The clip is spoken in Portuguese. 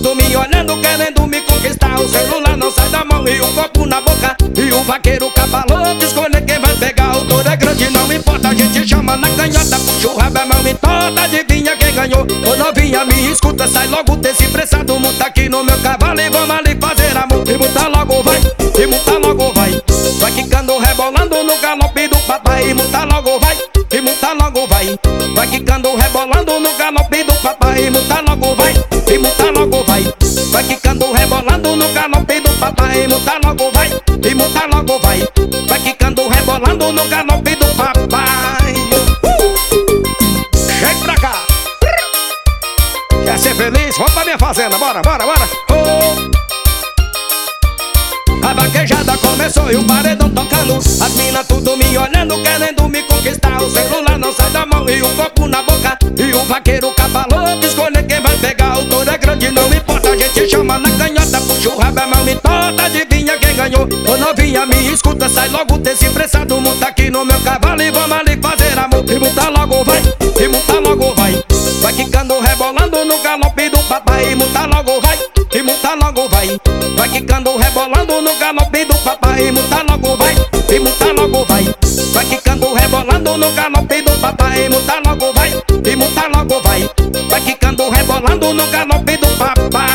tudo me olhando, querendo me conquistar. O celular não sai da mão e o copo na boca. E o vaqueiro cabalando, escolhe quem vai pegar. O touro é grande, não importa, a gente chama na canhota. Puxa o rabo, a mão e toda, adivinha quem ganhou. Ô novinha, me escuta, sai logo desse pressado. Monta aqui no meu cavalo e vamos ali fazer amor. E monta logo vai, e monta logo vai. Vai quicando, rebolando no galope do papai. E monta logo vai, e monta logo vai. Vai quicando, rebolando no galope do papai. E monta logo vai, e monta logo vai. Vai quicando, rebolando no galope do papai. E monta logo vai, e monta logo vai. Vai quicando, rebolando no galope do papai. Chega pra cá. Quer ser feliz? Vamos pra minha fazenda, bora, bora, bora. A vaquejada começou e o paredão tocando. As minas tudo me olhando, querendo me conquistar. O celular não sai da mão e o copo na boca. E o vaqueiro cabalando, escolhe quem vai pegar. O touro é grande, não importa, a gente chama na canhota. Puxa o rabo, a mão e toda, adivinha quem ganhou. Ô novinha, me escuta, sai logo desse pressado. Monta aqui no meu cavalo e vamos ali fazer amor. E monta logo vai, e monta logo vai. Vai quicando, rebolando no galope do papai. E monta logo vai, e monta logo vai. Vai quicando, rebolando no galope do papai. E monta logo vai, e monta logo vai. Vai quicando, rebolando no galope do papai. E monta logo vai, e monta logo vai. Vai quicando, rebolando no galope do papai.